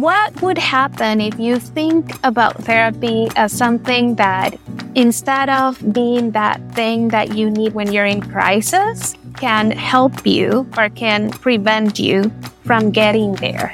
what would happen if you think about therapy as something that, instead of being that thing that you need when you're in crisis, can help you or can prevent you from getting there?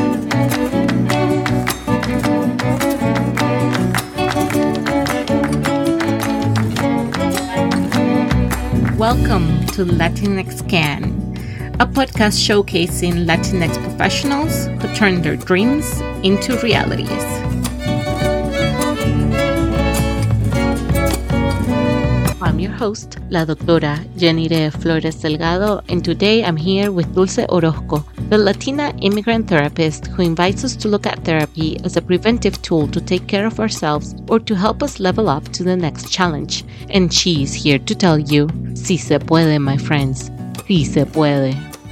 Welcome to Latinx Can, a podcast showcasing Latinx professionals who turn their dreams into realities. I'm your host, la doctora Yanire Flores Delgado, and today I'm here with Dulce Orozco, the Latina immigrant therapist who invites us to look at therapy as a preventive tool to take care of ourselves or to help us level up to the next challenge. And she's here to tell you, sí se puede, my friends, sí se puede.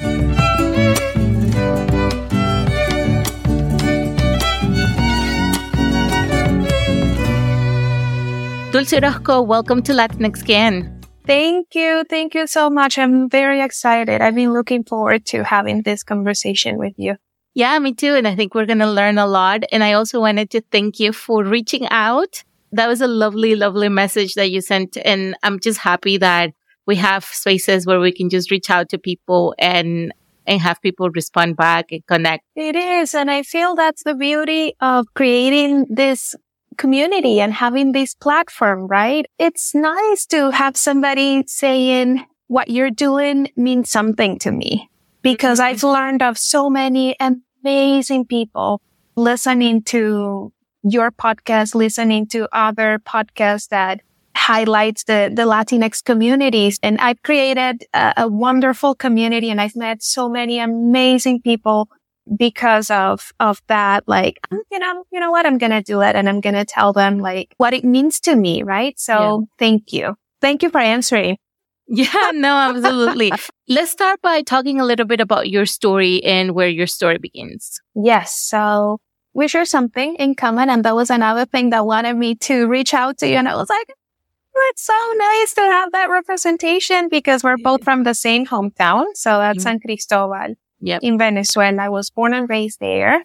Dulce Orozco, welcome to Latinx Can. Thank you. Thank you so much. I'm very excited. I've been looking forward to having this conversation with you. Yeah, me too. And I think we're going to learn a lot. And I also wanted to thank you for reaching out. That was a lovely, lovely message that you sent. And I'm just happy that we have spaces where we can just reach out to people and have people respond back and connect. It is. And I feel that's the beauty of creating this community and having this platform, right? It's nice to have somebody saying what you're doing means something to me, because I've learned of so many amazing people listening to your podcast, listening to other podcasts that highlights the Latinx communities. And I've created a wonderful community, and I've met so many amazing people because of that. Like, you know what, I'm going to do it, and I'm going to tell them like what it means to me. Right. So Thank you. Thank you for answering. Yeah, no, absolutely. Let's start by talking a little bit about your story and where your story begins. Yes. So we share something in common, and that was another thing that wanted me to reach out to you. And I was like, it's so nice to have that representation, because we're both from the same hometown. So that's San Cristobal in Venezuela. I was born and raised there.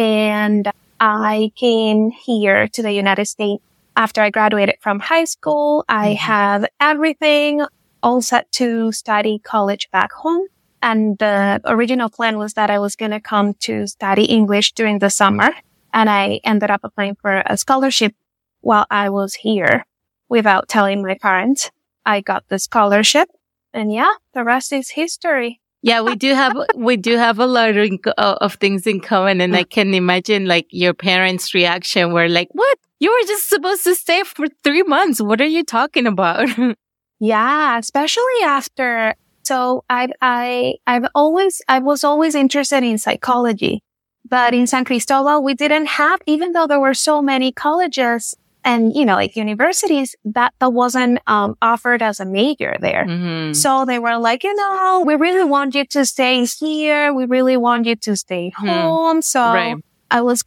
And I came here to the United States after I graduated from high school. I had everything all set to study college back home. And the original plan was that I was going to come to study English during the summer. And I ended up applying for a scholarship while I was here without telling my parents. I got the scholarship, and the rest is history. Yeah, we do have a lot of things in common. And I can imagine like your parents' reaction were like, what? You were just supposed to stay for 3 months. What are you talking about? Yeah, especially after. So I was always interested in psychology, but in San Cristobal, we didn't have, even though there were so many colleges and, like universities, that wasn't, offered as a major there. Mm-hmm. So they were like, we really want you to stay here. We really want you to stay home. So I was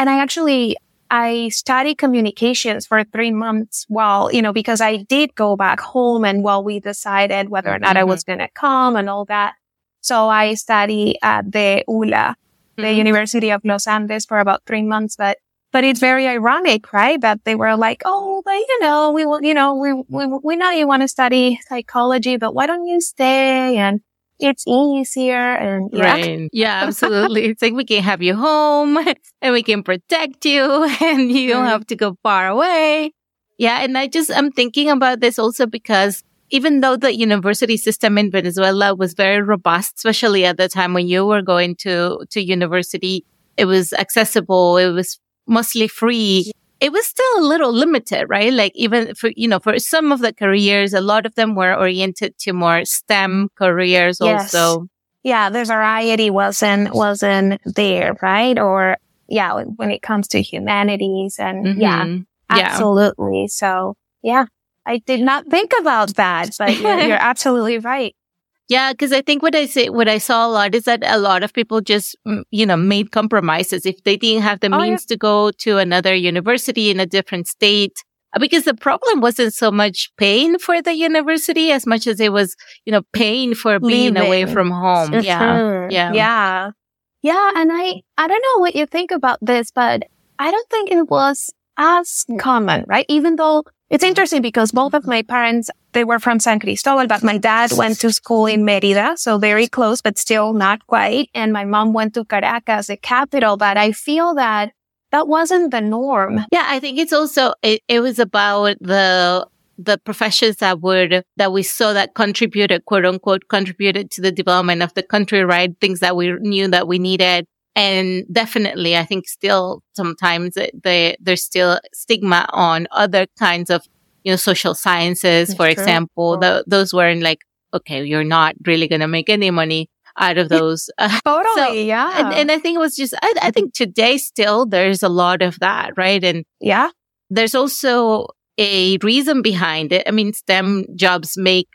I studied communications for 3 months while, because I did go back home and while we decided whether or not I was going to come and all that. So I studied at the ULA, the University of Los Andes, for about 3 months. But it's very ironic, right? That they were like, oh, but we know you want to study psychology, but why don't you stay? And it's easier. And right. Yeah, absolutely. It's like we can have you home and we can protect you and you don't have to go far away. Yeah. And I'm thinking about this also because even though the university system in Venezuela was very robust, especially at the time when you were going to university, it was accessible. It was mostly free. It was still a little limited, right? Like even for some of the careers, a lot of them were oriented to more STEM careers also. Yeah, the variety wasn't there, right? Or when it comes to humanities and absolutely. So I did not think about that, but you're absolutely right. Yeah, because I think what I saw a lot is that a lot of people just, made compromises if they didn't have the means to go to another university in a different state. Because the problem wasn't so much paying for the university as much as it was, paying for being away from home. Yeah. Yeah. And I don't know what you think about this, but I don't think it was as common, right? Even though it's interesting because both of my parents, they were from San Cristobal, but my dad went to school in Mérida, so very close, but still not quite. And my mom went to Caracas, the capital, but I feel that wasn't the norm. Yeah, I think it's also, it was about the professions that we saw that contributed, quote unquote, contributed to the development of the country, right? Things that we knew that we needed. And definitely, I think still sometimes there's still stigma on other kinds of, social sciences, for example. Those weren't like, okay, you're not really going to make any money out of those. Totally, yeah. And I think it was just, I think today still there's a lot of that, right? And yeah, there's also a reason behind it. I mean, STEM jobs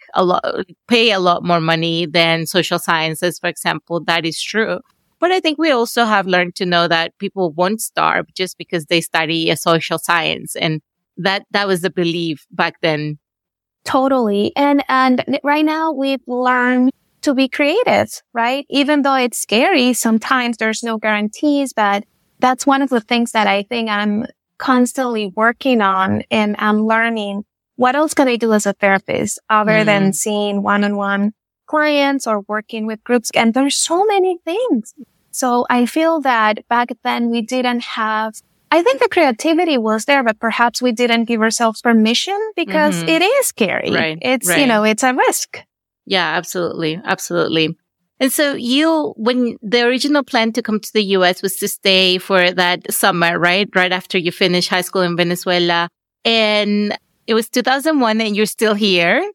pay a lot more money than social sciences, for example. That is true. But I think we also have learned to know that people won't starve just because they study a social science. And that was the belief back then. Totally. And right now we've learned to be creative, right? Even though it's scary, sometimes there's no guarantees, but that's one of the things that I think I'm constantly working on, and I'm learning what else can I do as a therapist other than seeing one-on-one clients or working with groups. And there's so many things. So I feel that back then we didn't have, I think the creativity was there, but perhaps we didn't give ourselves permission because it is scary. Right. It's, it's a risk. Yeah, absolutely. Absolutely. And so when the original plan to come to the US was to stay for that summer, right? Right after you finish high school in Venezuela. And it was 2001 and you're still here.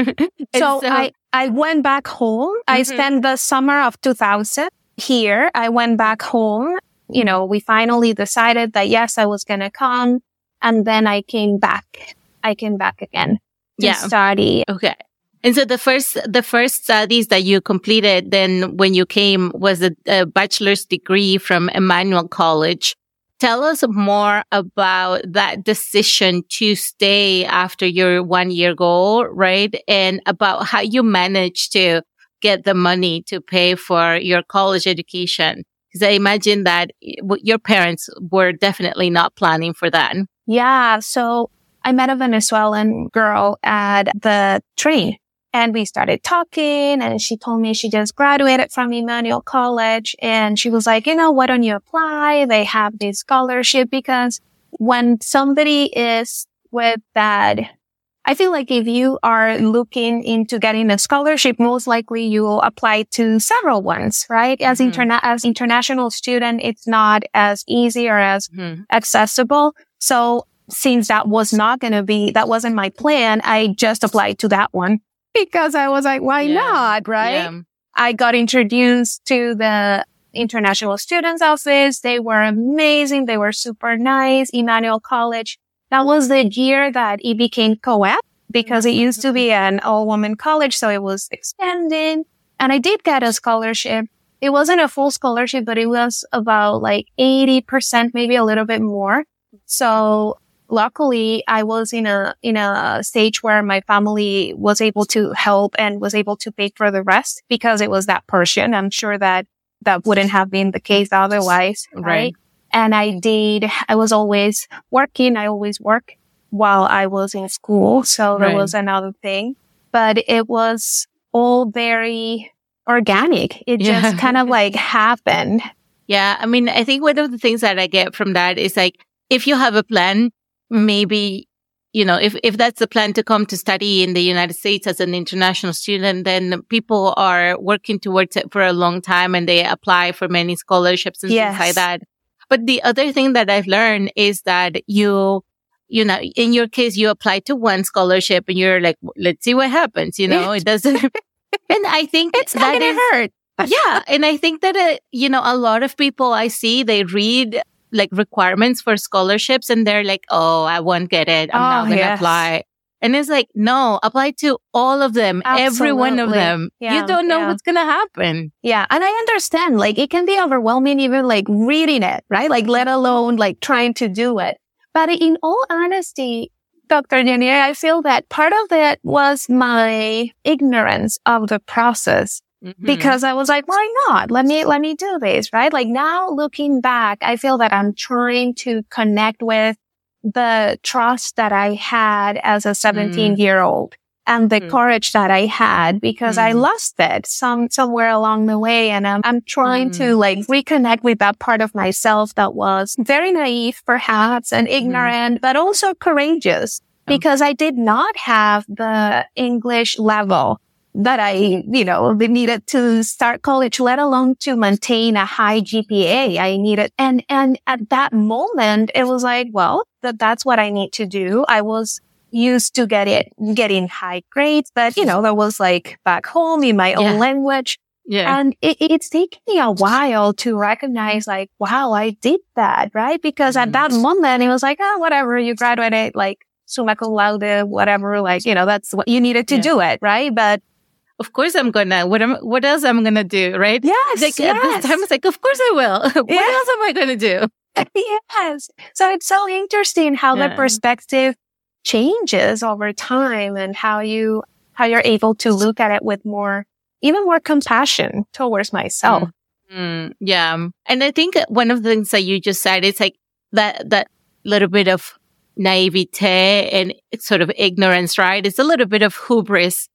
so I went back home. I spent the summer of 2000 here. I went back home. We finally decided that yes, I was going to come. And then I came back. Again to study. Okay. And so the first studies that you completed then when you came was a bachelor's degree from Emmanuel College. Tell us more about that decision to stay after your 1-year goal, right? And about how you managed to get the money to pay for your college education. Because I imagine that your parents were definitely not planning for that. Yeah. So I met a Venezuelan girl at the train. And we started talking, and she told me she just graduated from Emmanuel College. And she was like, why don't you apply? They have this scholarship. Because when somebody is with that, I feel like if you are looking into getting a scholarship, most likely you will apply to several ones, right? As international student, it's not as easy or as accessible. So since that wasn't my plan, I just applied to that one. Because I was like, why not, right? Yeah. I got introduced to the International Students Office. They were amazing. They were super nice. Emmanuel College. That was the year that it became co-ed because it used to be an all-woman college. So it was expanding. And I did get a scholarship. It wasn't a full scholarship, but it was about like 80%, maybe a little bit more. So luckily, I was in a stage where my family was able to help and was able to pay for the rest because it was that portion. I'm sure that wouldn't have been the case otherwise. Right. And I was always working. I always work while I was in school. So that was another thing, but it was all very organic. It just kind of like happened. Yeah. I mean, I think one of the things that I get from that is like, if you have a plan, maybe, if that's the plan to come to study in the United States as an international student, then people are working towards it for a long time and they apply for many scholarships and things like that. But the other thing that I've learned is that in your case, you apply to one scholarship and you're like, let's see what happens. It doesn't. And I think it's not going to hurt. Yeah. And I think that, a lot of people I see, they read like requirements for scholarships and they're like, oh, I won't get it. I'm not going to apply. And it's like, no, apply to all of them, every one of them. Yeah, you don't know what's going to happen. Yeah. And I understand, like, it can be overwhelming even like reading it, right? Like, let alone like trying to do it. But in all honesty, Dr. Jenny, I feel that part of it was my ignorance of the process. because I was like, why not? Let me do this, right? Like now looking back, I feel that I'm trying to connect with the trust that I had as a 17-year-old and the courage that I had because I lost it somewhere along the way. And I'm trying to like reconnect with that part of myself that was very naive, perhaps, and ignorant, but also courageous because I did not have the English level that I, needed to start college, let alone to maintain a high GPA. I needed, and at that moment, it was like, well, that's what I need to do. I was used to getting high grades, but there was like back home in my own language. Yeah. And it's taken me a while to recognize like, wow, I did that, right? Because at that moment, it was like, oh, whatever, you graduated like summa cum laude, whatever, like, that's what you needed to do it, right? But of course I'm gonna, what else I'm gonna do, right? Yes, like, at this time, it's like, of course I will. What else am I gonna do? Yes. So it's so interesting how the perspective changes over time and how you're able to look at it with even more compassion towards myself. Yeah. And I think one of the things that you just said, it's like that little bit of naivete and sort of ignorance, right? It's a little bit of hubris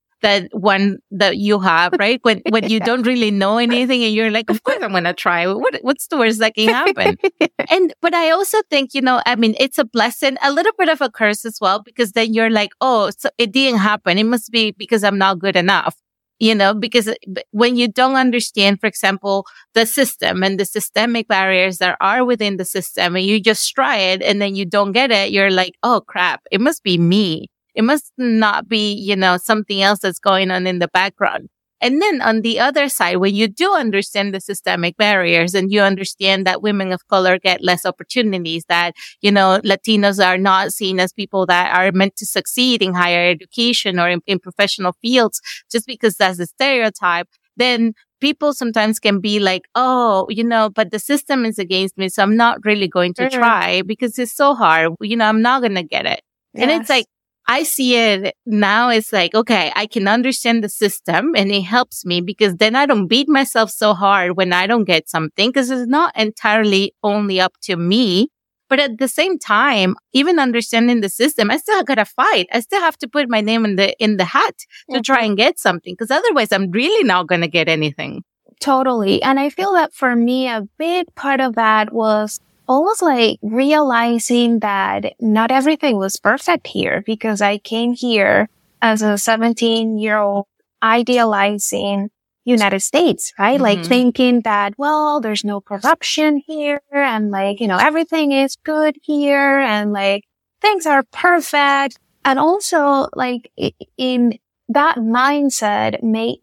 that you have, right? When you don't really know anything and you're like, of course I'm going to try. What's the worst that can happen? But I also think, it's a blessing, a little bit of a curse as well, because then you're like, oh, so it didn't happen. It must be because I'm not good enough, because when you don't understand, for example, the system and the systemic barriers that are within the system and you just try it and then you don't get it, you're like, oh crap, it must be me. It must not be, something else that's going on in the background. And then on the other side, when you do understand the systemic barriers and you understand that women of color get less opportunities, that, Latinos are not seen as people that are meant to succeed in higher education or in professional fields, just because that's the stereotype, then people sometimes can be like, oh, but the system is against me, so I'm not really going to try because it's so hard. I'm not going to get it. Yes. And it's like, I see it now. It's like, okay, I can understand the system and it helps me because then I don't beat myself so hard when I don't get something because it's not entirely only up to me. But at the same time, even understanding the system, I still got to fight. I still have to put my name in the hat to try and get something because otherwise I'm really not going to get anything. Totally. And I feel that for me, a big part of that was almost like realizing that not everything was perfect here because I came here as a 17-year-old idealizing United States, right? Like thinking that, well, there's no corruption here and like, everything is good here and like things are perfect. And also like in that mindset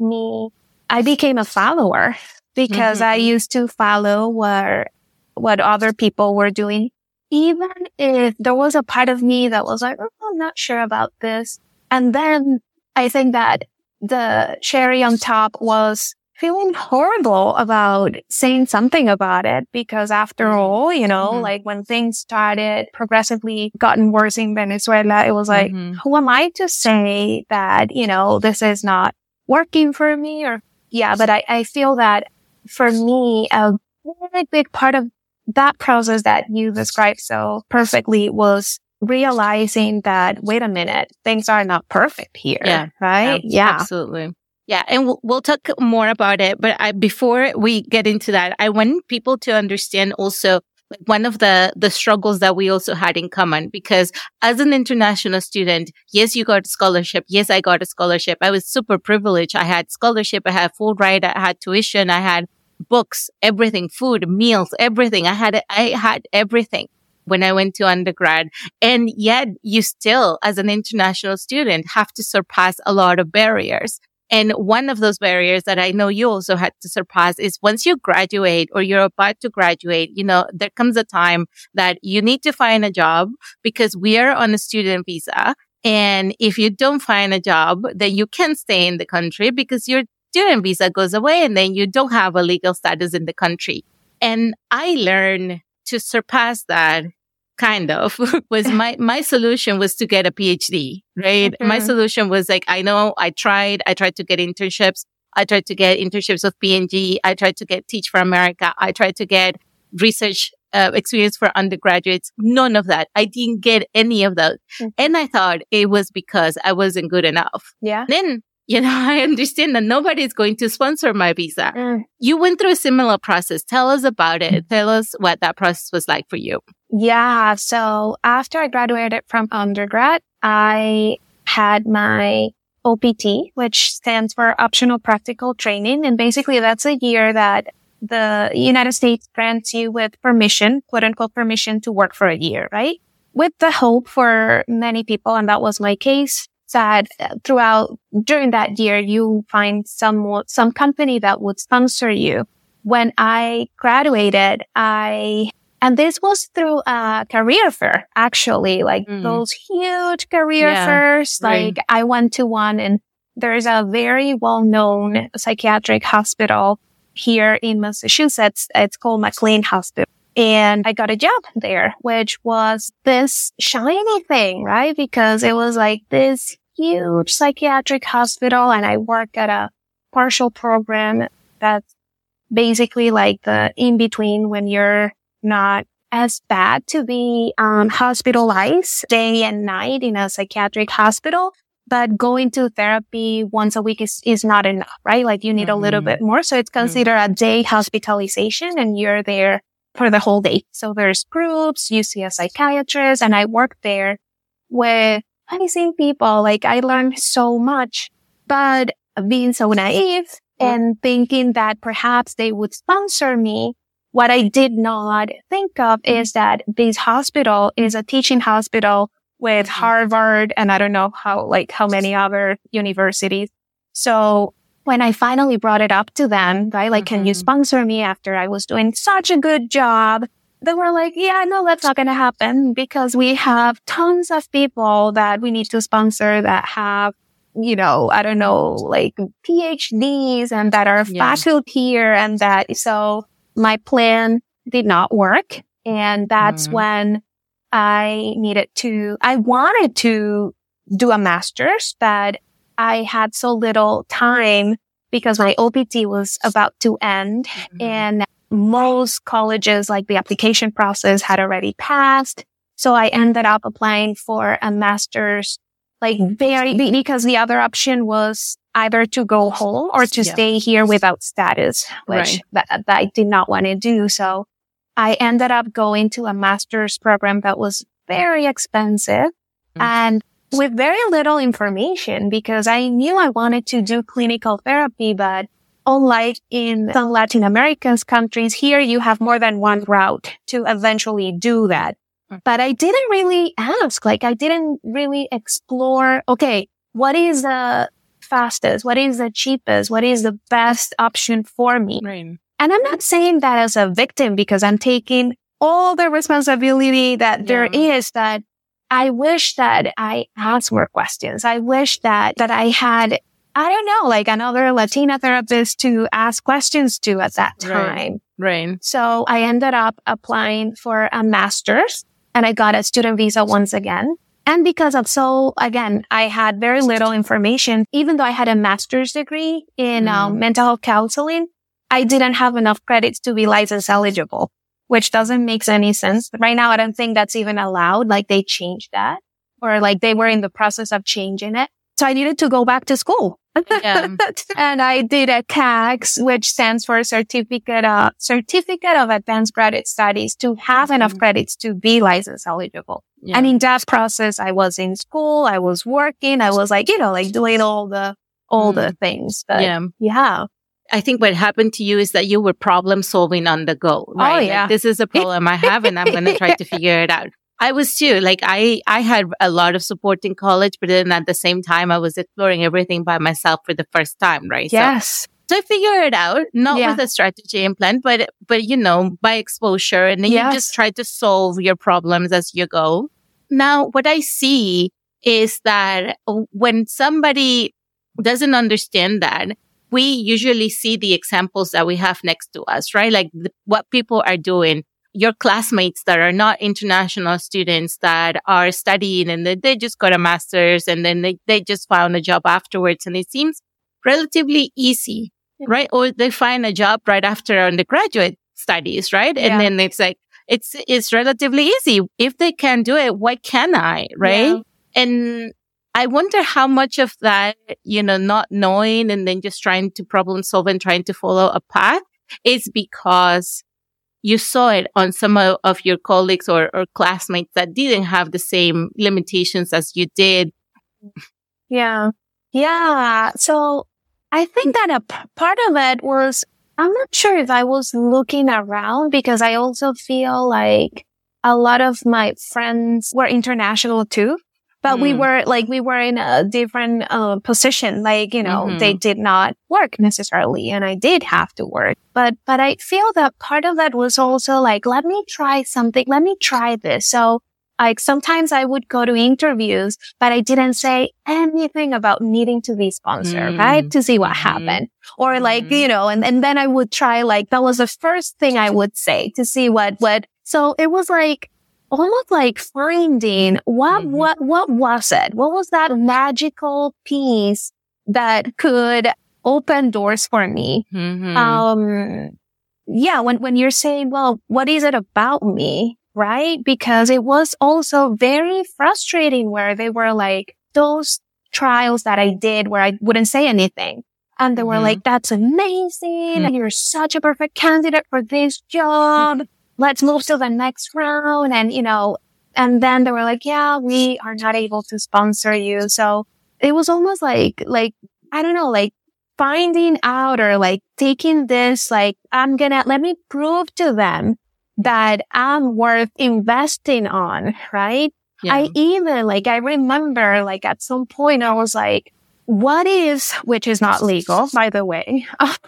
I became a follower because I used to follow what other people were doing, even if there was a part of me that was like, oh, I'm not sure about this. And then I think that the cherry on top was feeling horrible about saying something about it because after all, like when things started progressively gotten worse in Venezuela, it was like, who am I to say that, this is not working for me but I feel that for me, a really big part of that process that you described so perfectly was realizing that, wait a minute, things are not perfect here, right? Yeah, absolutely. Yeah, and we'll talk more about it. But before we get into that, I want people to understand also like one of the struggles that we also had in common, because as an international student, yes, you got a scholarship. Yes, I got a scholarship. I was super privileged. I had scholarship. I had full ride. I had tuition. I had books, everything, food, meals, everything. I had everything when I went to undergrad. And yet you still, as an international student, have to surpass a lot of barriers. And one of those barriers that I know you also had to surpass is once you graduate or you're about to graduate, there comes a time that you need to find a job because we are on a student visa. And if you don't find a job, then you can't stay in the country because your student visa goes away and then you don't have a legal status in the country. And I learned to surpass that kind of was my solution was to get a PhD, right? My solution was like, I know I tried to get internships. I tried to get internships with P&G. I tried to get Teach for America. I tried to get research experience for undergraduates. None of that. I didn't get any of that. And I thought it was because I wasn't good enough. Yeah. Then, I understand that nobody's going to sponsor my visa. You went through a similar process. Tell us about it. Tell us what that process was like for you. Yeah. So after I graduated from undergrad, I had my OPT, which stands for Optional Practical Training. And basically that's a year that the United States grants you with permission, quote unquote permission to work for a year, right? With the hope for many people, and that was my case, that during that year, you find some company that would sponsor you. When I graduated, and this was through a career fair, actually, like those huge career fairs. Like I went to one, and there's a very well-known psychiatric hospital here in Massachusetts. It's called McLean Hospital. And I got a job there, which was this shiny thing, right? Because it was like this huge psychiatric hospital, and I worked at a partial program that's basically like the in-between when you're not as bad to be hospitalized day and night in a psychiatric hospital. But going to therapy once a week is not enough, right? Like you need a little bit more. So it's considered a day hospitalization, and you're there for the whole day. So there's groups, you see a psychiatrist, and I worked there with amazing people. Like I learned so much, but being so naive and thinking that perhaps they would sponsor me, what I did not think of is that this hospital is a teaching hospital with Harvard and I don't know how many other universities. So when I finally brought it up to them, right, like, can you sponsor me after I was doing such a good job? They were like, yeah, no, that's not going to happen because we have tons of people that we need to sponsor that have, I don't know, like PhDs and that are faculty here and that. So my plan did not work. And that's when I wanted to do a master's, but I had so little time because my OPT was about to end and most colleges, like the application process had already passed. So I ended up applying for a master's, because the other option was either to go home or to stay here without status, which that I did not want to do. So I ended up going to a master's program that was very expensive and with very little information because I knew I wanted to do clinical therapy, but unlike in some Latin American countries, here you have more than one route to eventually do that. But I didn't really ask, I didn't really explore, okay, what is the fastest? What is the cheapest? What is the best option for me? Right. And I'm not saying that as a victim because I'm taking all the responsibility that there is, that I wish that I asked more questions. I wish that I had, I don't know, another Latina therapist to ask questions to at that time. Right. So I ended up applying for a master's and I got a student visa once again. And because I had very little information, even though I had a master's degree in mental health counseling, I didn't have enough credits to be license eligible, which doesn't make any sense. But right now, I don't think that's even allowed. They changed that or they were in the process of changing it. So I needed to go back to school. Yeah. And I did a CAGS, which stands for Certificate of Advanced Graduate Studies, to have enough credits to be license eligible. Yeah. And in that process, I was in school, I was working, I was doing all the things. But yeah. I think what happened to you is that you were problem solving on the go, right? Oh, yeah. This is a problem I have and I'm going to try to figure it out. I was too. I had a lot of support in college, but then at the same time, I was exploring everything by myself for the first time, right? Yes. So I figured it out, not with a strategy and plan, but by exposure. And then you just try to solve your problems as you go. Now, what I see is that when somebody doesn't understand that, we usually see the examples that we have next to us, right? What people are doing. Your classmates that are not international students that are studying and they just got a master's and then they just found a job afterwards. And it seems relatively easy, right? Or they find a job right after undergraduate studies, right? Yeah. And then it's like, it's relatively easy. If they can do it, why can't I, right? Yeah. And I wonder how much of that, not knowing and then just trying to problem solve and trying to follow a path is because you saw it on some of your colleagues or classmates that didn't have the same limitations as you did. Yeah. Yeah. So I think that a part of it was, I'm not sure if I was looking around, because I also feel like a lot of my friends were international too. But we were in a different position. Like, they did not work necessarily, and I did have to work. But I feel that part of that was also like, let me try something. Let me try this. So like sometimes I would go to interviews, but I didn't say anything about needing to be sponsored, right? To see what happened. Or like, and then I would try, like, that was the first thing I would say to see what, so it was like, almost like finding what was it? What was that magical piece that could open doors for me? When you're saying, well, what is it about me? Right? Because it was also very frustrating where they were like those trials that I did where I wouldn't say anything. And they were like, that's amazing. You're such a perfect candidate for this job. Let's move to the next round. And, and then they were like, yeah, we are not able to sponsor you. So it was almost like, I don't know, like finding out or like taking this, like, let me prove to them that I'm worth investing on, right? Yeah. I remember like at some point I was like, what if, which is not legal, by the way.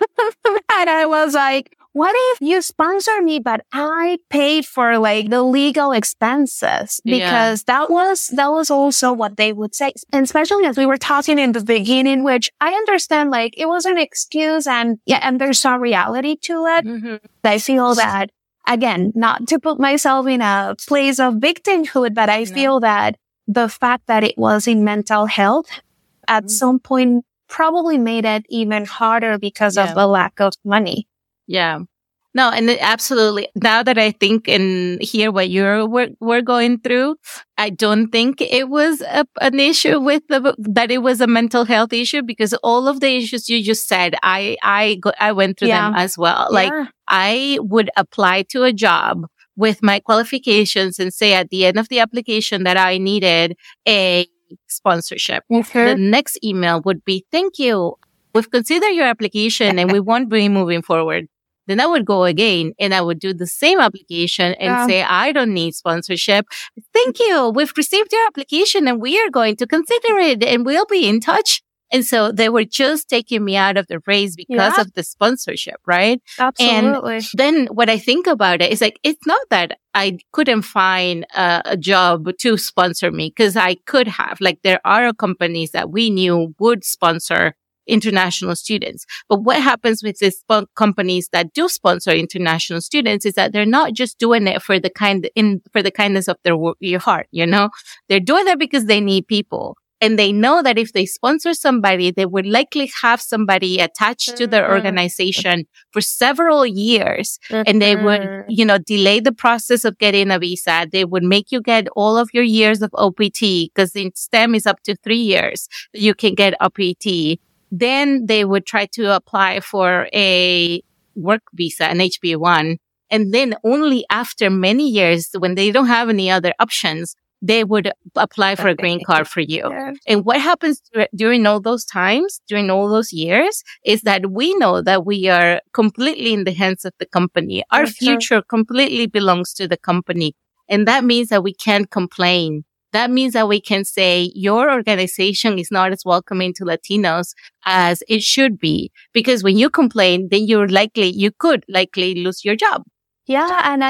And I was like, what if you sponsor me, but I paid for like the legal expenses? Because that was also what they would say. And especially as we were talking in the beginning, which I understand, like it was an excuse and there's some reality to it. I feel that, again, not to put myself in a place of victimhood, but I feel that the fact that it was in mental health at some point probably made it even harder because of the lack of money. Yeah. No, and absolutely. Now that I think and hear what we're going through, I don't think it was an issue with that it was a mental health issue, because all of the issues you just said, I went through them as well. Yeah. Like I would apply to a job with my qualifications and say at the end of the application that I needed a sponsorship. The next email would be, thank you. We've considered your application and we won't be moving forward. Then I would go again and I would do the same application and say, I don't need sponsorship. Thank you. We've received your application and we are going to consider it and we'll be in touch. And so they were just taking me out of the race because of the sponsorship, right? Absolutely. And then what I think about it is like, it's not that I couldn't find a job to sponsor me, because I could have. Like there are companies that we knew would sponsor international students. But what happens with these companies that do sponsor international students is that they're not just doing it for the kindness of your heart, They're doing it because they need people. And they know that if they sponsor somebody, they would likely have somebody attached to their organization for several years. And they would, delay the process of getting a visa. They would make you get all of your years of OPT, because in STEM is up to 3 years that you can get OPT. Then they would try to apply for a work visa, an HB1. And then only after many years, when they don't have any other options, they would apply for a green card for you. Yeah. And what happens during all those times, during all those years, is that we know that we are completely in the hands of the company. Our future completely belongs to the company. And that means that we can't complain. That means that we can say your organization is not as welcoming to Latinos as it should be. Because when you complain, then you could likely lose your job. Yeah. And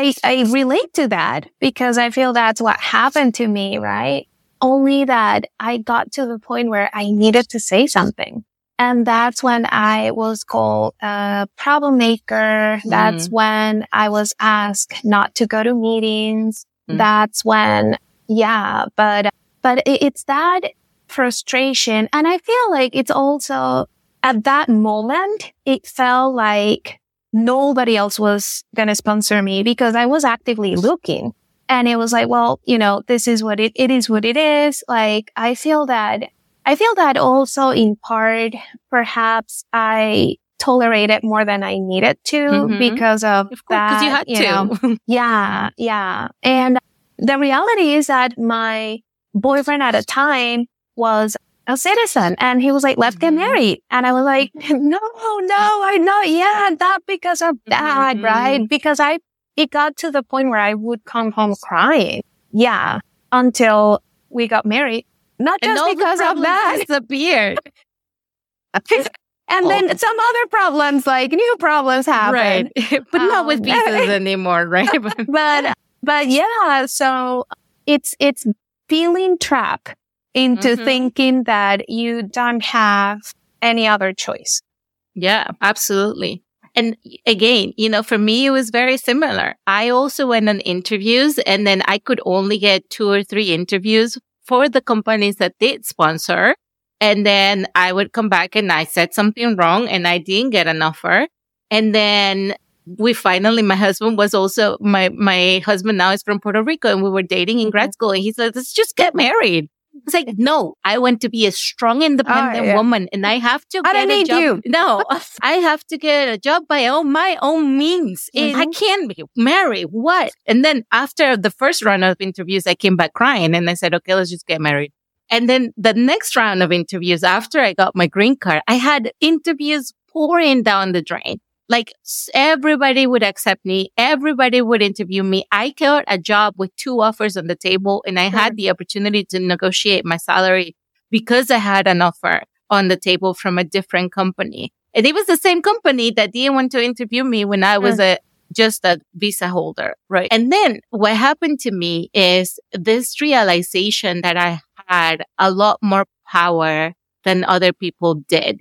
I relate to that, because I feel that's what happened to me, right? Only that I got to the point where I needed to say something. And that's when I was called a problem maker. That's when I was asked not to go to meetings. That's when, but it's that frustration. And I feel like it's also at that moment, it felt like nobody else was going to sponsor me because I was actively looking. And it was like, well, this is what it is what it is. Like, I feel that also in part, perhaps I tolerated more than I needed to because of course, that. Because you had to. Yeah. And the reality is that my boyfriend at the time was a citizen and he was like, let's get married. And I was like, no, I'm not yet. Not because of that, right? Because it got to the point where I would come home crying. Yeah. Until we got married. Not just because of that. Disappeared. And then some other problems, like new problems happen. Right. But not with visas anymore, right? But yeah, so it's feeling trapped into thinking that you don't have any other choice. Yeah, absolutely. And again, for me, it was very similar. I also went on interviews and then I could only get 2 or 3 interviews for the companies that did sponsor. And then I would come back and I said something wrong and I didn't get an offer. And then my husband was also, my husband now is from Puerto Rico and we were dating in grad school and he said, let's just get married. It's like, no, I want to be a strong, independent woman and I have to get a job. You. No, I have to get a job by my own means. I can't marry. What? And then after the first round of interviews, I came back crying and I said, okay, let's just get married. And then the next round of interviews after I got my green card, I had interviews pouring down the drain. Like everybody would accept me. Everybody would interview me. I got a job with 2 offers on the table and I had the opportunity to negotiate my salary because I had an offer on the table from a different company. And it was the same company that didn't want to interview me when I was just a visa holder, right? And then what happened to me is this realization that I had a lot more power than other people did.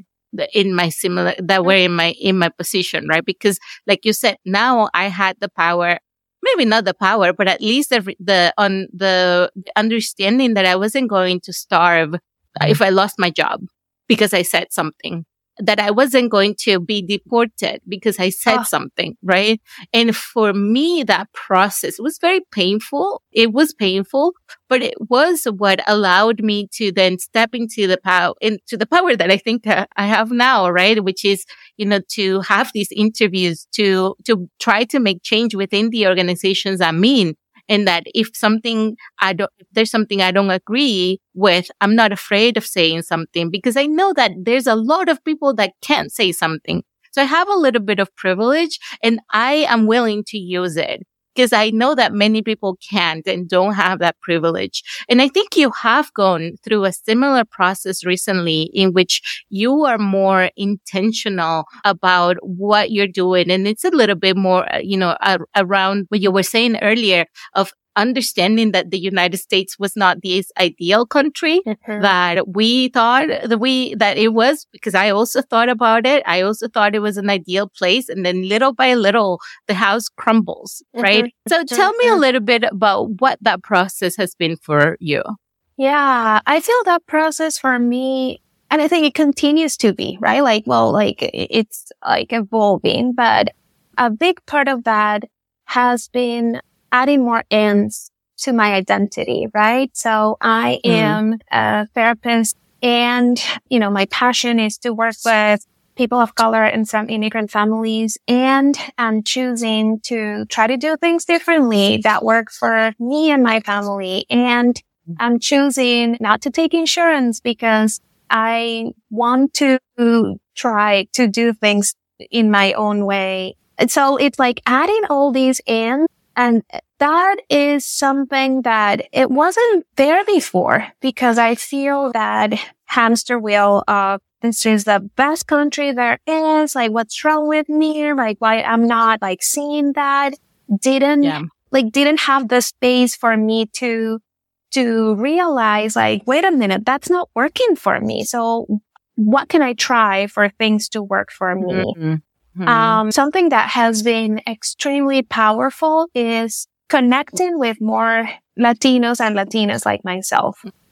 That were in my position, right? Because like you said, now I had the power, maybe not the power, but at least the understanding that I wasn't going to starve if I lost my job because I said something, that I wasn't going to be deported because I said something, right? And for me, that process was very painful. It was painful, but it was what allowed me to then step into the power that I think I have now, right? Which is, to have these interviews, to try to make change within the organizations I'm in. And that if there's something I don't agree with, I'm not afraid of saying something because I know that there's a lot of people that can't say something. So I have a little bit of privilege and I am willing to use it because I know that many people can't and don't have that privilege. And I think you have gone through a similar process recently in which you are more intentional about what you're doing. And it's a little bit more, around what you were saying earlier of understanding that the United States was not the ideal country that we thought that it was, because I also thought about it. I also thought it was an ideal place. And then little by little, the house crumbles, right? So tell me a little bit about what that process has been for you. Yeah, I feel that process for me, and I think it continues to be, right? It's like evolving, but a big part of that has been adding more ends to my identity, right? So I am a therapist and, my passion is to work with people of color and some immigrant families. And I'm choosing to try to do things differently that work for me and my family. And I'm choosing not to take insurance because I want to try to do things in my own way. So it's like adding all these in. And that is something that it wasn't there before because I feel that hamster wheel of this is the best country there is. Like, what's wrong with me? Like, why I'm not seeing that didn't have the space for me to realize wait a minute, that's not working for me. So what can I try for things to work for me? Something that has been extremely powerful is connecting with more Latinos and Latinas like myself.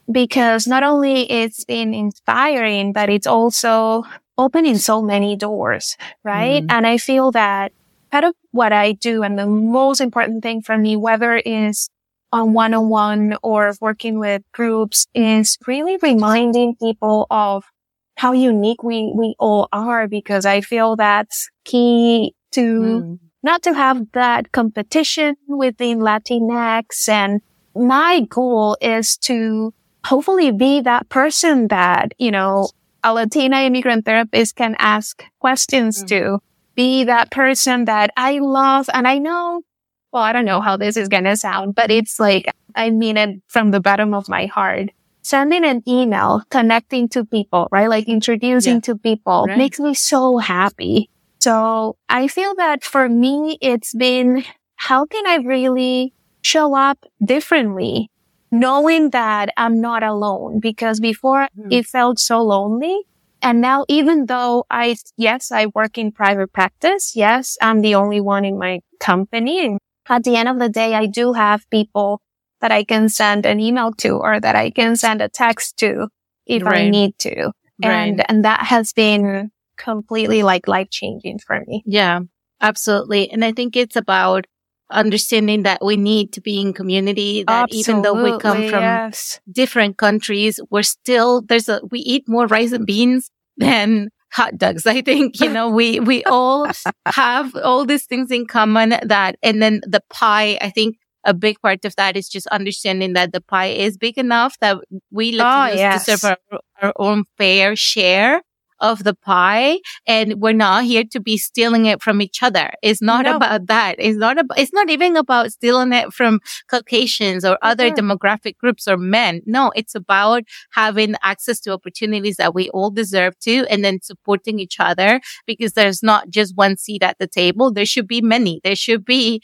because not only it's been inspiring, but it's also opening so many doors, right? And I feel that part of what I do, and the most important thing for me, whether it's on one-on-one or working with groups, is really reminding people of how unique we all are, because I feel that's key to not to have that competition within Latinx. And my goal is to hopefully be that person that, you know, a Latina immigrant therapist can ask questions to, be that person that I love. And I know, well, I don't know how this is going to sound, but it's like, I mean it from the bottom of my heart. Sending an email, connecting to people, right? Like introducing to people makes me so happy. So I feel that for me, it's been, how can I really show up differently, knowing that I'm not alone? Because before it felt so lonely. And now, even though I work in private practice. Yes, I'm the only one in my company. And at the end of the day, I do have people that I can send an email to, or that I can send a text to if I need to. And that has been completely like life-changing for me. Yeah, absolutely. And I think it's about understanding that we need to be in community, that even though we come from different countries, we're still, we eat more rice and beans than hot dogs. I think, you know, we all have all these things in common, and then the pie, I think a big part of that is just understanding that the pie is big enough that we Latinos deserve our own fair share of the pie, and we're not here to be stealing it from each other. It's not about that. It's not even about stealing it from Caucasians or other demographic groups or men. No, it's about having access to opportunities that we all deserve to, and then supporting each other, because there's not just one seat at the table. There should be many. There should be,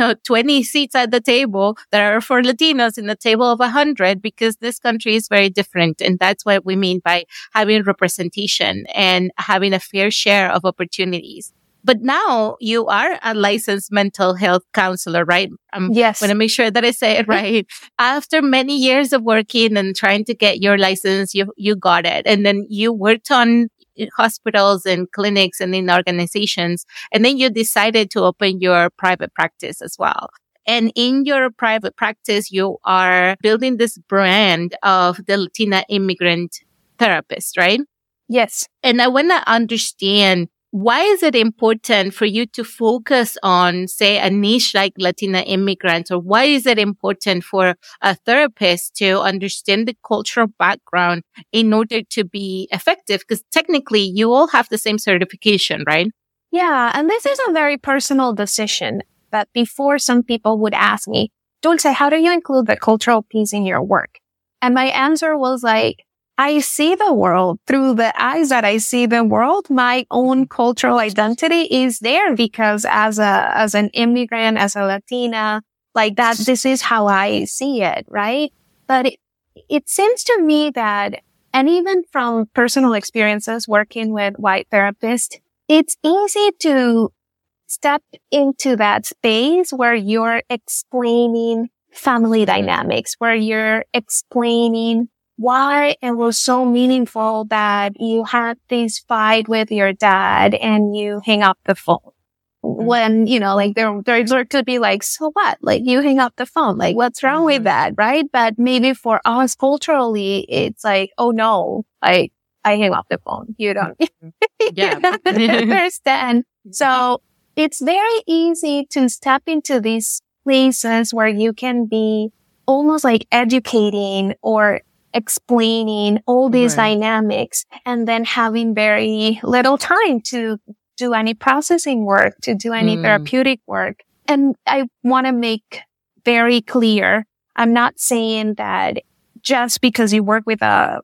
20 seats at the table that are for Latinos in the table of 100, because this country is very different. And that's what we mean by having representation and having a fair share of opportunities. But now you are a licensed mental health counselor, right? Yes. I want to make sure that I say it right. After many years of working and trying to get your license, you got it. And then you worked on hospitals and clinics and in organizations. And then you decided to open your private practice as well. And in your private practice, you are building this brand of the Latina immigrant therapist, right? Yes. And I want to understand, why is it important for you to focus on, say, a niche like Latina immigrants? Or why is it important for a therapist to understand the cultural background in order to be effective? Because technically, you all have the same certification, right? Yeah. And this is a very personal decision. But before, some people would ask me, Dulce, how do you include the cultural piece in your work? And my answer was like, I see the world through the eyes that I see the world. My own cultural identity is there because as an immigrant, as a Latina, like that, this is how I see it, right? But it seems to me that, and even from personal experiences working with white therapists, it's easy to step into that space where you're explaining family dynamics, where you're explaining why it was so meaningful that you had this fight with your dad and you hang up the phone. When, like there could be like, so what? Like you hang up the phone. Like what's wrong with that? Right. But maybe for us culturally, it's like, oh no, I hang up the phone. You don't, you don't understand. So it's very easy to step into these places where you can be almost like educating or explaining all these dynamics, and then having very little time to do any processing work, to do any therapeutic work. And I want to make very clear, I'm not saying that just because you work with a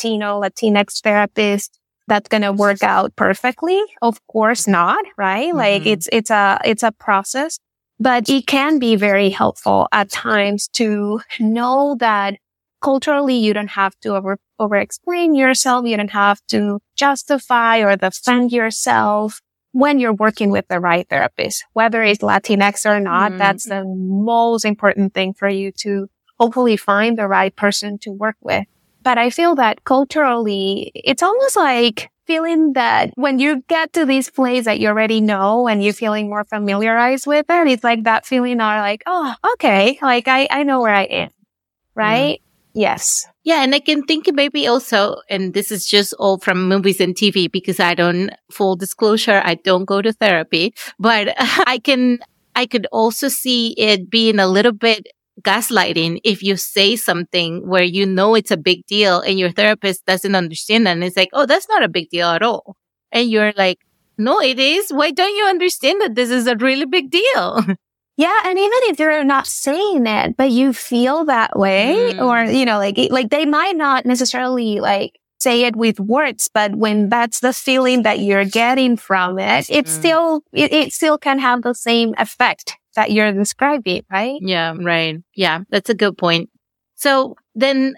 Latinx therapist, that's going to work out perfectly. Of course not, right? Like it's a process, but it can be very helpful at times to know that culturally, you don't have to over explain yourself. You don't have to justify or defend yourself when you're working with the right therapist, whether it's Latinx or not. That's the most important thing for you to hopefully find the right person to work with. But I feel that culturally, it's almost like feeling that when you get to this place that you already know and you're feeling more familiarized with it, it's like that feeling of like, oh, okay, like I know where I am, right? Yes. Yeah. And I can think maybe also, and this is just all from movies and TV because full disclosure, I don't go to therapy, but I could also see it being a little bit gaslighting if you say something where you know it's a big deal and your therapist doesn't understand that. And it's like, oh, that's not a big deal at all. And you're like, no, it is. Why don't you understand that this is a really big deal? Yeah. And even if they're not saying it, but you feel that way or, you know, like they might not necessarily like say it with words, but when that's the feeling that you're getting from it, it still can have the same effect that you're describing, right? Yeah, right. Yeah, that's a good point. So then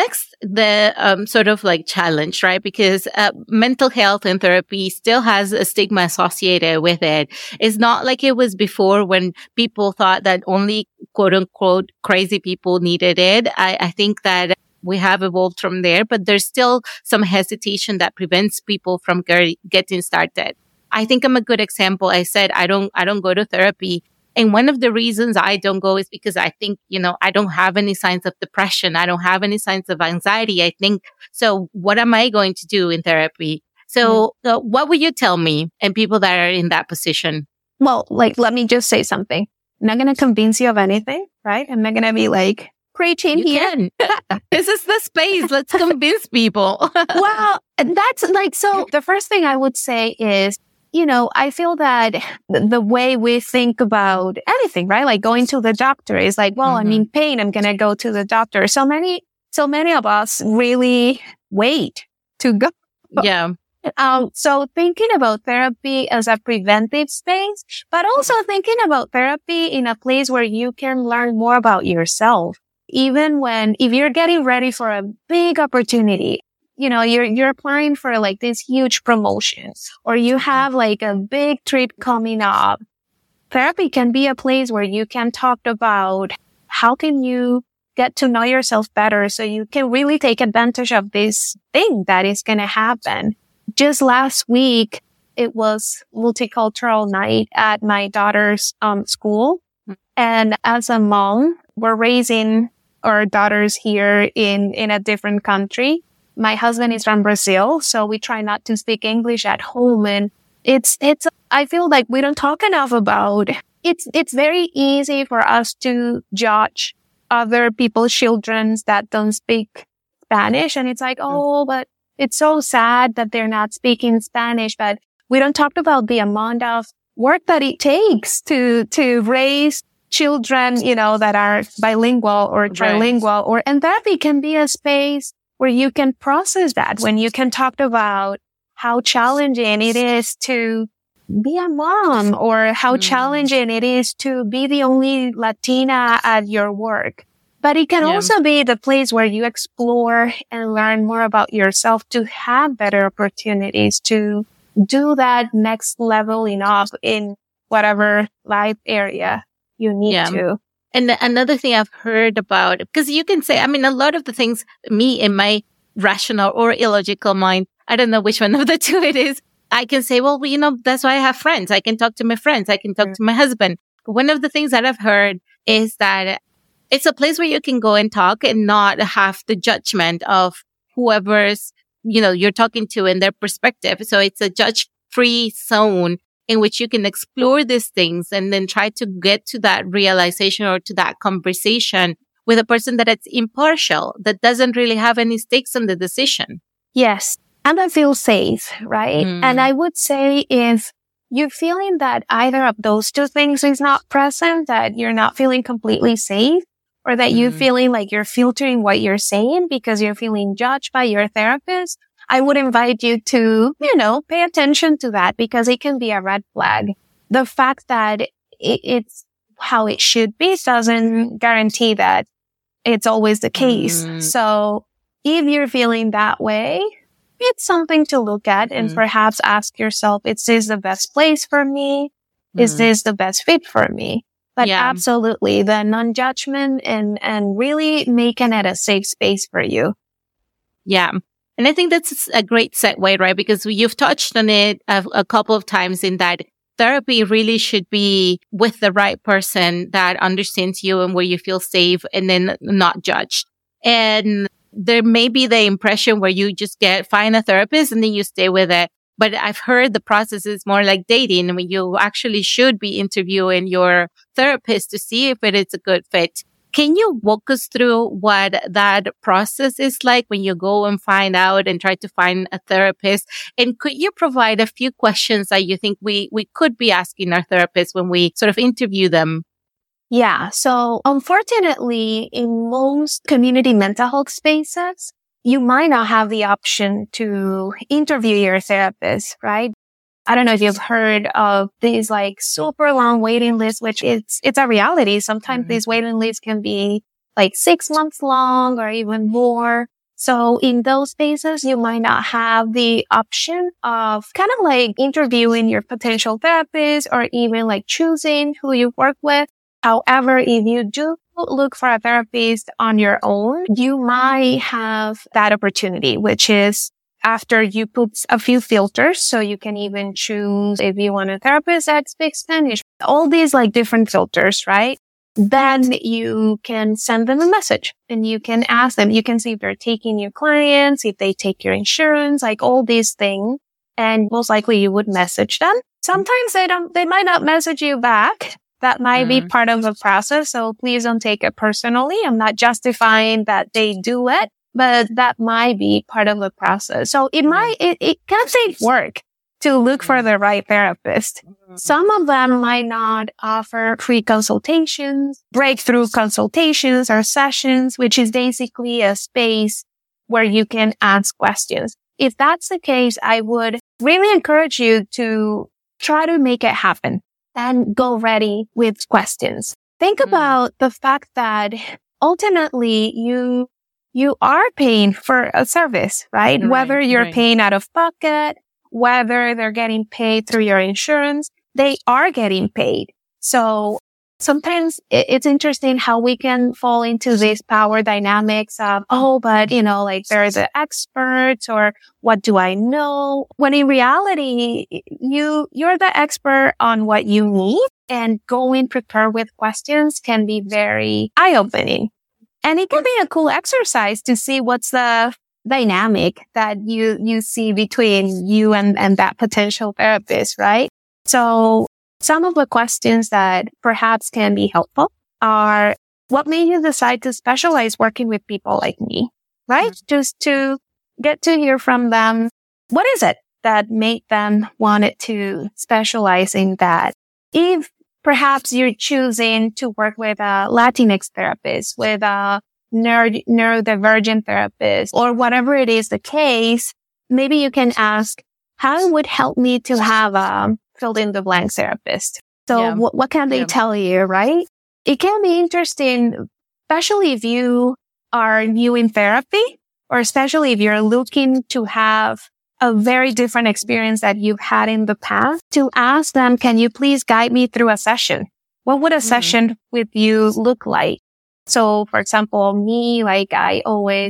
the sort of like challenge, right? Because mental health and therapy still has a stigma associated with it. It's not like it was before when people thought that only quote unquote crazy people needed it. I think that we have evolved from there, but there's still some hesitation that prevents people from getting started. I think I'm a good example. I said I don't go to therapy. And one of the reasons I don't go is because I think, you know, I don't have any signs of depression. I don't have any signs of anxiety. I think, so what am I going to do in therapy? So what would you tell me and people that are in that position? Well, like, let me just say something. I'm not going to convince you of anything, right? I'm not going to be like preaching here. This is the space. Let's convince people. Well, that's like, so the first thing I would say is, you know, I feel that the way we think about anything, right? Like going to the doctor is like, well, I'm in pain. I'm going to go to the doctor. So many of us really wait to go. Yeah. So thinking about therapy as a preventive space, but also thinking about therapy in a place where you can learn more about yourself. Even if you're getting ready for a big opportunity, you know, you're applying for like this huge promotion or you have like a big trip coming up. Therapy can be a place where you can talk about how can you get to know yourself better so you can really take advantage of this thing that is going to happen. Just last week, it was multicultural night at my daughter's school. And as a mom, we're raising our daughters here in a different country. My husband is from Brazil, so we try not to speak English at home. And I feel like we don't talk enough about it's very easy for us to judge other people's children that don't speak Spanish. And it's like, oh, but it's so sad that they're not speaking Spanish. But we don't talk about the amount of work that it takes to raise children, you know, that are bilingual or trilingual and therapy can be a space where you can process that, when you can talk about how challenging it is to be a mom or how challenging it is to be the only Latina at your work. But it can also be the place where you explore and learn more about yourself to have better opportunities to do that next leveling up in whatever life area you need to. And another thing I've heard about, because you can say, I mean, a lot of the things, me in my rational or illogical mind, I don't know which one of the two it is. I can say, well, you know, that's why I have friends. I can talk to my friends. I can talk to my husband. But one of the things that I've heard is that it's a place where you can go and talk and not have the judgment of whoever's, you know, you're talking to and their perspective. So it's a judge-free zone in which you can explore these things and then try to get to that realization or to that conversation with a person that it's impartial, that doesn't really have any stakes in the decision. Yes. And I feel safe, right? And I would say if you're feeling that either of those two things is not present, that you're not feeling completely safe, or that you're feeling like you're filtering what you're saying because you're feeling judged by your therapist, I would invite you to, you know, pay attention to that because it can be a red flag. The fact that it's how it should be doesn't guarantee that it's always the case. So if you're feeling that way, it's something to look at and perhaps ask yourself, is this the best place for me? Is this the best fit for me? But absolutely, the non-judgment and really making it a safe space for you. Yeah. And I think that's a great segue, right? Because you've touched on it a couple of times in that therapy really should be with the right person that understands you and where you feel safe and then not judged. And there may be the impression where you just find a therapist and then you stay with it. But I've heard the process is more like dating. I mean, you actually should be interviewing your therapist to see if it is a good fit. Can you walk us through what that process is like when you go and find out and try to find a therapist? And could you provide a few questions that you think we could be asking our therapist when we sort of interview them? Yeah. So unfortunately, in most community mental health spaces, you might not have the option to interview your therapist, right? I don't know if you've heard of these like super long waiting lists, which it's a reality. Sometimes these waiting lists can be like 6 months long or even more. So in those spaces, you might not have the option of kind of like interviewing your potential therapist or even like choosing who you work with. However, if you do look for a therapist on your own, you might have that opportunity, which is after you put a few filters. So you can even choose if you want a therapist that speaks Spanish, all these like different filters, right? Then you can send them a message and you can ask them, you can see if they're taking your clients, if they take your insurance, like all these things. And most likely you would message them. Sometimes they might not message you back. That might be part of the process. So please don't take it personally. I'm not justifying that they do it, but that might be part of the process. So it can take work to look for the right therapist. Some of them might not offer free consultations, breakthrough consultations or sessions, which is basically a space where you can ask questions. If that's the case, I would really encourage you to try to make it happen and go ready with questions. Think about the fact that ultimately you are paying for a service, right? Whether you're paying out of pocket, whether they're getting paid through your insurance, they are getting paid. So sometimes it's interesting how we can fall into these power dynamics of, but like they're the experts or what do I know? When in reality, you're the expert on what you need, and going prepared with questions can be very eye-opening. And it can be a cool exercise to see what's the dynamic that you see between you and that potential therapist, right? So some of the questions that perhaps can be helpful are, what made you decide to specialize working with people like me, right? Just to get to hear from them. What is it that made them wanted to specialize in that? If perhaps you're choosing to work with a Latinx therapist, with a neurodivergent therapist, or whatever it is the case, maybe you can ask, how it would help me to have a fill in the blank therapist. So what can they tell you, right? It can be interesting, especially if you are new in therapy, or especially if you're looking to have a very different experience that you've had in the past, to ask them, can you please guide me through a session? What would a session with you look like? So, for example, me, like I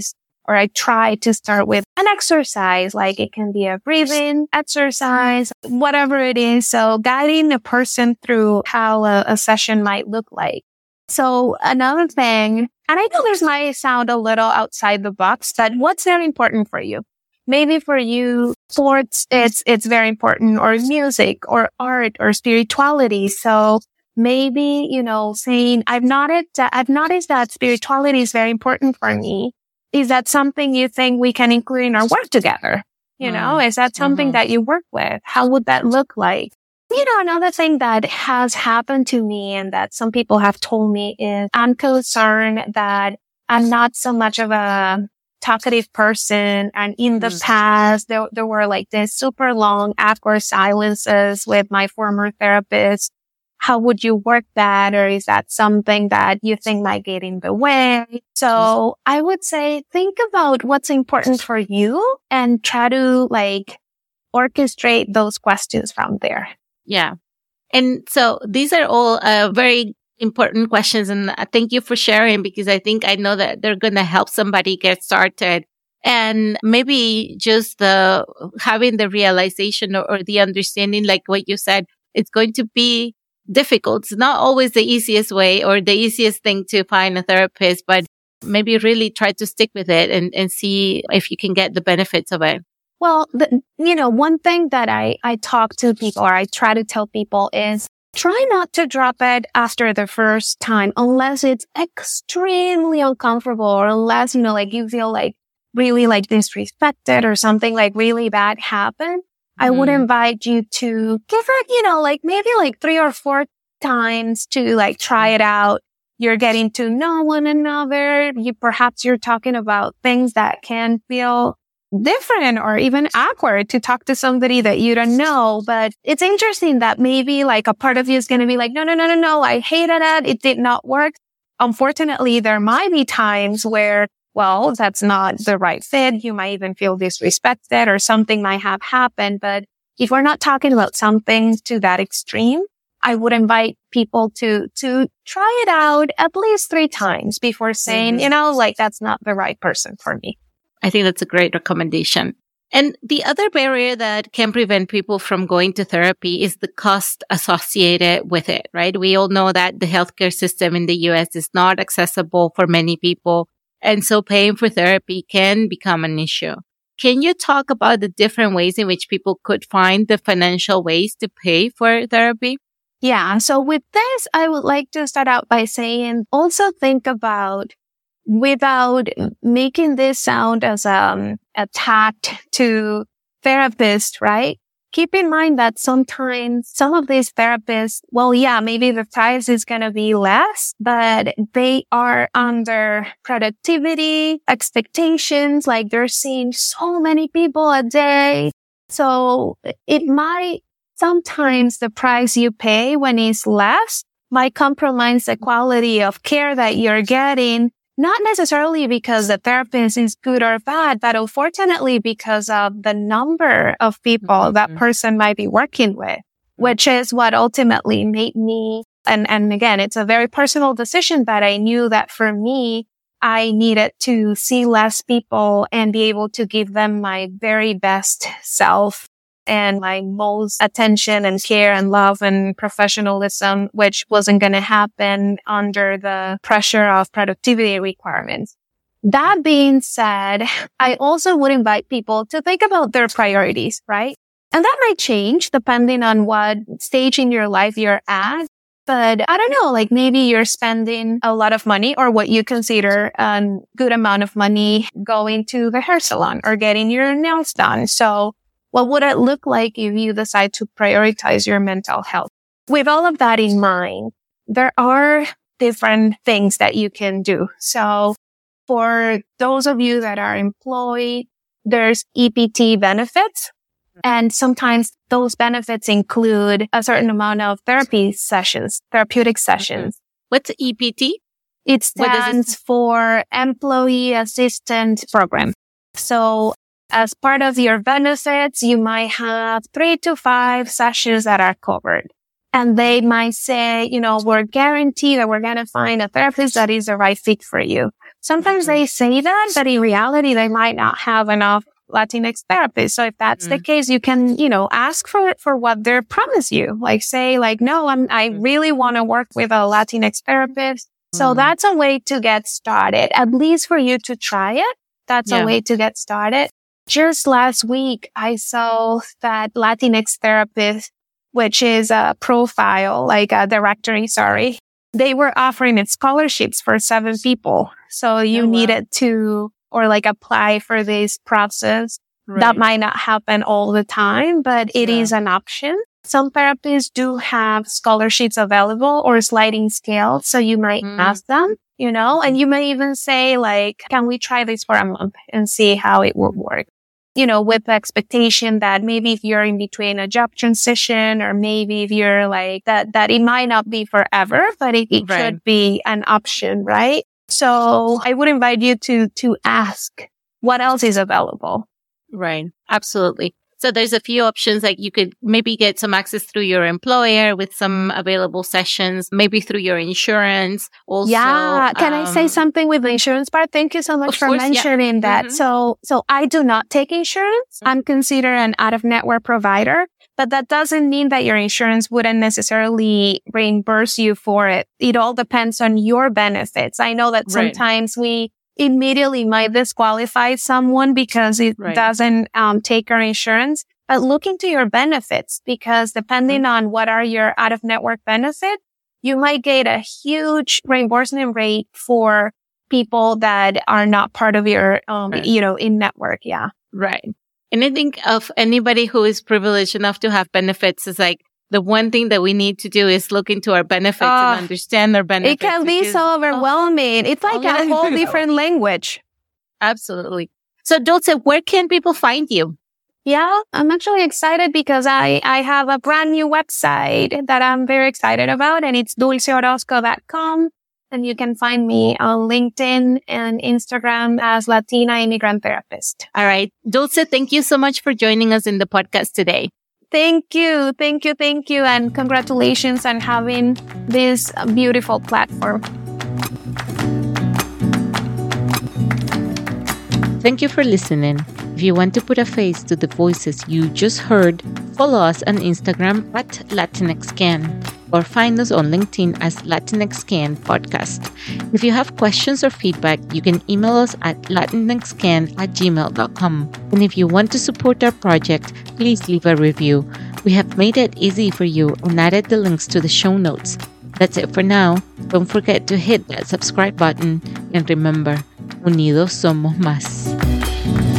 try to start with an exercise, like it can be a breathing exercise, whatever it is. So guiding a person through how a session might look like. So another thing, and I know this might sound a little outside the box, but what's very important for you? Maybe for you, sports, it's very important, or music or art or spirituality. So maybe, saying, I've noticed that spirituality is very important for me. Is that something you think we can include in our work together? Is that something that you work with? How would that look like? Another thing that has happened to me and that some people have told me is, I'm concerned that I'm not so much of a talkative person. And in the past, there were like this super long awkward silences with my former therapist. How would you work that? Or is that something that you think might get in the way? So I would say, think about what's important for you and try to orchestrate those questions from there. Yeah. And so these are all very important questions. And thank you for sharing, because I know that they're going to help somebody get started. And maybe just having the realization or the understanding, like what you said, it's going to be difficult. It's not always the easiest way or the easiest thing to find a therapist, but maybe really try to stick with it and see if you can get the benefits of it. Well, one thing that I talk to people, or I try to tell people, is try not to drop it after the first time unless it's extremely uncomfortable, or unless, you feel like really like disrespected or something like really bad happened. I would invite you to give it, maybe like 3 or 4 times to like try it out. You're getting to know one another. Perhaps you're talking about things that can feel different or even awkward to talk to somebody that you don't know. But it's interesting that maybe like a part of you is going to be like, no, I hated it. It did not work. Unfortunately, there might be times where, well, that's not the right fit. You might even feel disrespected or something might have happened. But if we're not talking about something to that extreme, I would invite people to try it out at least 3 times before saying, that's not the right person for me. I think that's a great recommendation. And the other barrier that can prevent people from going to therapy is the cost associated with it, right? We all know that the healthcare system in the US is not accessible for many people. And so paying for therapy can become an issue. Can you talk about the different ways in which people could find the financial ways to pay for therapy? Yeah. So with this, I would like to start out by saying also think about, without making this sound as attacked to therapists, right? Keep in mind that sometimes some of these therapists, well, yeah, maybe the price is going to be less, but they are under productivity expectations. Like they're seeing so many people a day. So sometimes the price you pay when it's less might compromise the quality of care that you're getting. Not necessarily because the therapist is good or bad, but unfortunately because of the number of people that person might be working with, which is what ultimately made me, and again, it's a very personal decision, but I knew that for me, I needed to see less people and be able to give them my very best self and my most attention and care and love and professionalism, which wasn't going to happen under the pressure of productivity requirements. That being said, I also would invite people to think about their priorities, right? And that might change depending on what stage in your life you're at. But I don't know, like maybe you're spending a lot of money or what you consider a good amount of money going to the hair salon or getting your nails done. So what would it look like if you decide to prioritize your mental health? With all of that in mind, there are different things that you can do. So for those of you that are employed, there's EPT benefits. And sometimes those benefits include a certain amount of therapeutic sessions. What's EPT? It stands for Employee Assistance Program. So as part of your benefits, you might have 3 to 5 sessions that are covered. And they might say, we're guaranteed that we're going to find a therapist that is the right fit for you. Sometimes they say that, but in reality, they might not have enough Latinx therapists. So if that's the case, you can, ask for what they promise you. Like say no, I really want to work with a Latinx therapist. So that's a way to get started, at least for you to try it. That's a way to get started. Just last week, I saw that Latinx therapist, which is a profile, like a directory, they were offering scholarships for 7 people. So you needed to, apply for this process. Right. That might not happen all the time, but it is an option. Some therapists do have scholarships available or sliding scale. So you might ask them, and you may even say can we try this for a month and see how it will work? With the expectation that maybe if you're in between a job transition or maybe if you're that it might not be forever, but it could be an option, right? So I would invite you to ask what else is available. Right. Absolutely. So there's a few options, like you could maybe get some access through your employer with some available sessions, maybe through your insurance. Also, yeah. Can I say something with the insurance part? Thank you so much for mentioning that. So I do not take insurance. I'm considered an out-of-network provider, but that doesn't mean that your insurance wouldn't necessarily reimburse you for it. It all depends on your benefits. I know that sometimes we immediately might disqualify someone because it doesn't take our insurance, but look into your benefits, because depending on what are your out-of-network benefits, you might get a huge reimbursement rate for people that are not part of your, in network. Yeah. Right. And I think of anybody who is privileged enough to have benefits is like, the one thing that we need to do is look into our benefits and understand our benefits. It can be so overwhelming. It's like a whole different language. Absolutely. So Dulce, where can people find you? Yeah, I'm actually excited because I have a brand new website that I'm very excited about, and it's dulceorozco.com. And you can find me on LinkedIn and Instagram as Latina Immigrant Therapist. All right. Dulce, thank you so much for joining us in the podcast today. Thank you. And congratulations on having this beautiful platform. Thank you for listening. If you want to put a face to the voices you just heard, follow us on Instagram at LatinxCan or find us on LinkedIn as LatinxCan Podcast. If you have questions or feedback, you can email us at latinxcan@gmail.com. And if you want to support our project, please leave a review. We have made it easy for you and added the links to the show notes. That's it for now. Don't forget to hit that subscribe button, and remember, unidos somos más.